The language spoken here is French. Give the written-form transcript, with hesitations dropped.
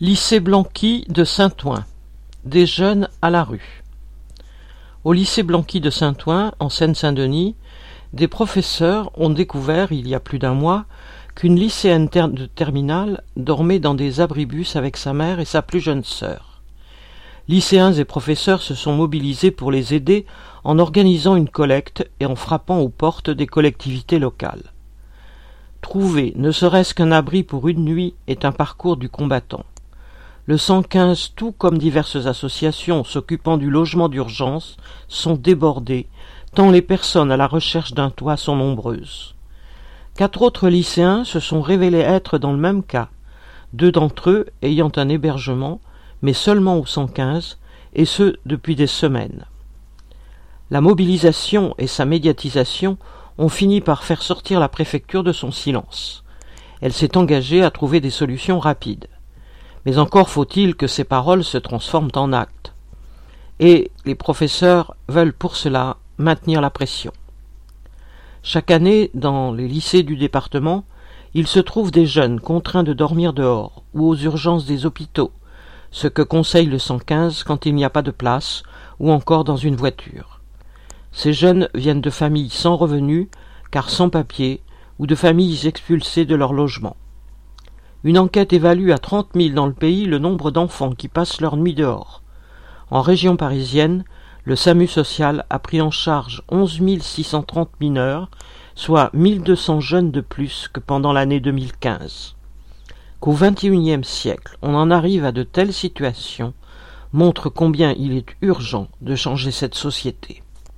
Lycée Blanqui de Saint-Ouen. Des jeunes à la rue. Au lycée Blanqui de Saint-Ouen, en Seine-Saint-Denis, des professeurs ont découvert, il y a plus d'un mois, qu'une lycéenne de terminale dormait dans des abribus avec sa mère et sa plus jeune sœur. Lycéens et professeurs se sont mobilisés pour les aider en organisant une collecte et en frappant aux portes des collectivités locales. Trouver ne serait-ce qu'un abri pour une nuit est un parcours du combattant. Le 115, tout comme diverses associations s'occupant du logement d'urgence, sont débordés, tant les personnes à la recherche d'un toit sont nombreuses. 4 autres lycéens se sont révélés être dans le même cas, 2 d'entre eux ayant un hébergement, mais seulement au 115, et ce depuis des semaines. La mobilisation et sa médiatisation ont fini par faire sortir la préfecture de son silence. Elle s'est engagée à trouver des solutions rapides. Mais encore faut-il que ces paroles se transforment en actes. Et les professeurs veulent pour cela maintenir la pression. Chaque année, dans les lycées du département, il se trouve des jeunes contraints de dormir dehors ou aux urgences des hôpitaux, ce que conseille le 115 quand il n'y a pas de place ou encore dans une voiture. Ces jeunes viennent de familles sans revenus, car sans papier, ou de familles expulsées de leur logement. Une enquête évalue à 30 000 dans le pays le nombre d'enfants qui passent leur nuit dehors. En région parisienne, le SAMU social a pris en charge 11 630 mineurs, soit 1 200 jeunes de plus que pendant l'année 2015. Qu'au XXIe siècle, on en arrive à de telles situations, montre combien il est urgent de changer cette société.